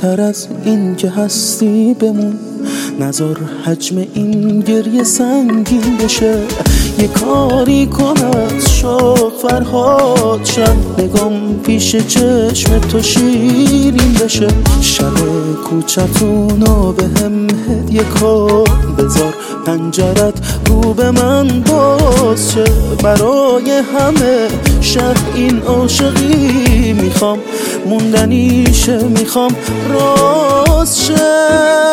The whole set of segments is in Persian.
بهتر از این که هستی بمون، نذار حجم این گریه سنگین بشه. یه کاری کن از شوق فرهاد شد، نگام پیش چشم تو شیرین بشه. شب کوچتونو به هم هدیه کن، بذار پنجرت رو به من باز شه. برای همه شب این عاشقی میخوام موندنیشه، میخوام راز شه.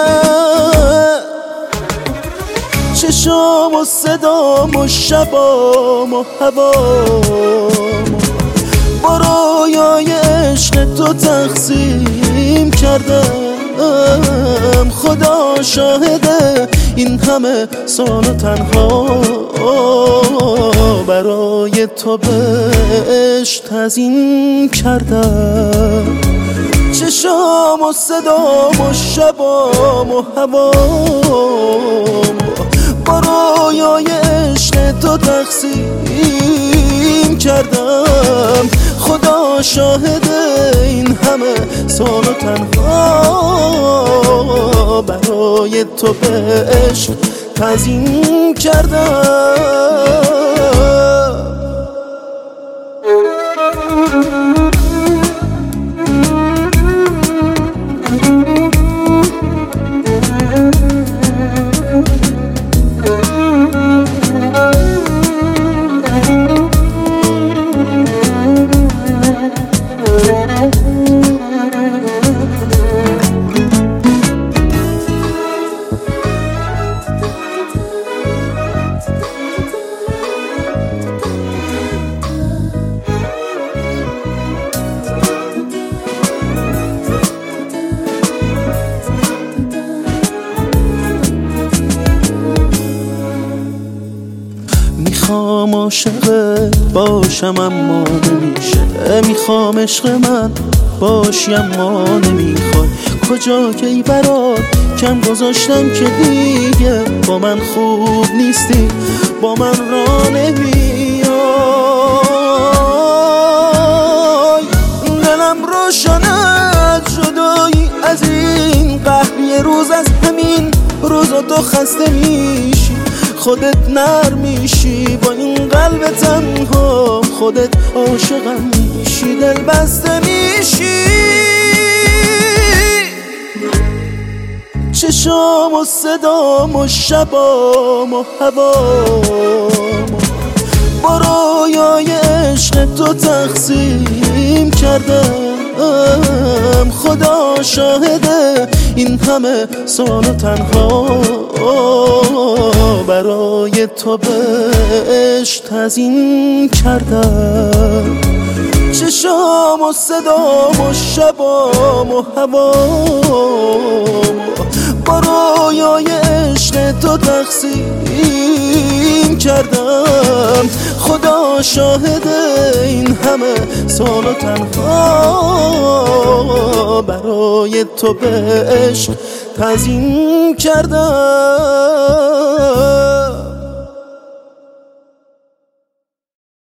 چشام و صدام و شبام و هوام با رویای عشق تو تقسیم کردم. خدا شاهده این همه سال و تنها برای تو به عشق تزیین کردم. چشام و صدام و شبام و هوام با رویای عشق تو تقسیم کردم. خدا شاهده این همه سال و تنها برای تو به عشق تزیین کردم. میخوام عاشقت باشم اما نمیشه، میخوام عشق من باشی اما نمیخوای. کجا که ای برات کم گذاشتم که دیگه با من خوب نیستی، با من را نمیای. دلم روشنه از جدایی از این قهر، یه روز از همین روزا تو خسته میشی، خودت نرم میشی با این قلب تنها، خودت عاشقم میشی، دل بسته میشی. چشام و صدام و شبام و هوام با رویای عشق تو تقسیم کردم. خدا شاهده این همه سال و تنها برای تو به عشق تزیین کردم. چشام و صدام و شبام و هوام با رویای عشق تو تقسیم کردم. خدا شاهده این همه سال و تنها برای تو به عشق تزیین کردم.